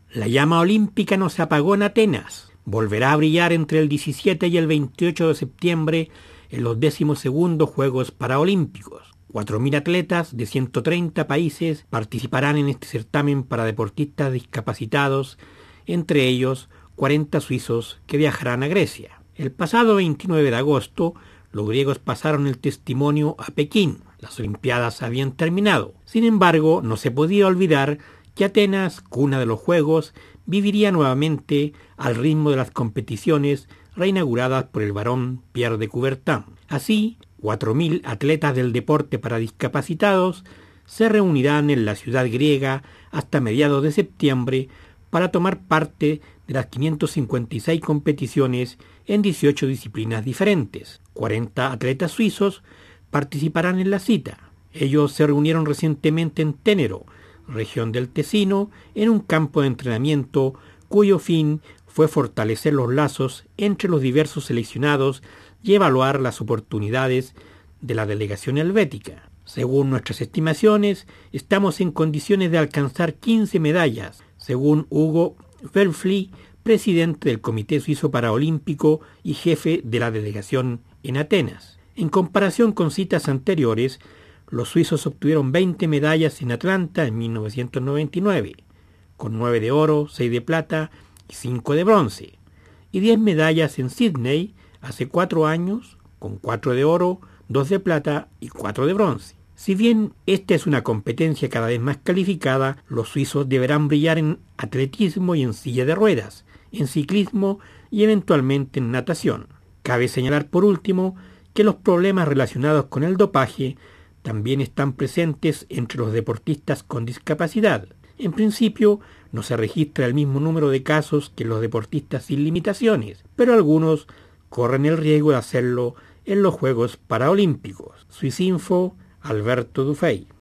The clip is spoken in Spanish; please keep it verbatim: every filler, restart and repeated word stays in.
La llama olímpica no se apagó en Atenas. Volverá a brillar entre el diecisiete y el veintiocho de septiembre en los decimosegundos Juegos Paraolímpicos. cuatro mil atletas de ciento treinta países participarán en este certamen para deportistas discapacitados, entre ellos cuarenta suizos que viajarán a Grecia. El pasado veintinueve de agosto, los griegos pasaron el testimonio a Pekín. Las Olimpiadas habían terminado. Sin embargo, no se podía olvidar que Atenas, cuna de los Juegos, viviría nuevamente al ritmo de las competiciones reinauguradas por el barón Pierre de Coubertin. Así, cuatro mil atletas del deporte para discapacitados se reunirán en la ciudad griega hasta mediados de septiembre para tomar parte de las quinientas cincuenta y seis competiciones en dieciocho disciplinas diferentes. cuarenta atletas suizos participarán en la cita. Ellos se reunieron recientemente en Ténero, región del Tesino, en un campo de entrenamiento cuyo fin fue fortalecer los lazos entre los diversos seleccionados y evaluar las oportunidades de la delegación helvética. Según nuestras estimaciones, estamos en condiciones de alcanzar quince medallas, según Hugo Welfli, presidente del Comité Suizo Paraolímpico y jefe de la delegación en Atenas. En comparación con citas anteriores, los suizos obtuvieron veinte medallas en Atlanta en mil novecientos noventa y nueve, con nueve de oro, seis de plata y cinco de bronce, y diez medallas en Sydney hace cuatro años, con cuatro de oro, dos de plata y cuatro de bronce. Si bien esta es una competencia cada vez más calificada, los suizos deberán brillar en atletismo y en silla de ruedas, en ciclismo y eventualmente en natación. Cabe señalar por último que los problemas relacionados con el dopaje también están presentes entre los deportistas con discapacidad. En principio, no se registra el mismo número de casos que los deportistas sin limitaciones, pero algunos corren el riesgo de hacerlo en los Juegos Paraolímpicos. Swissinfo, Alberto Dufay.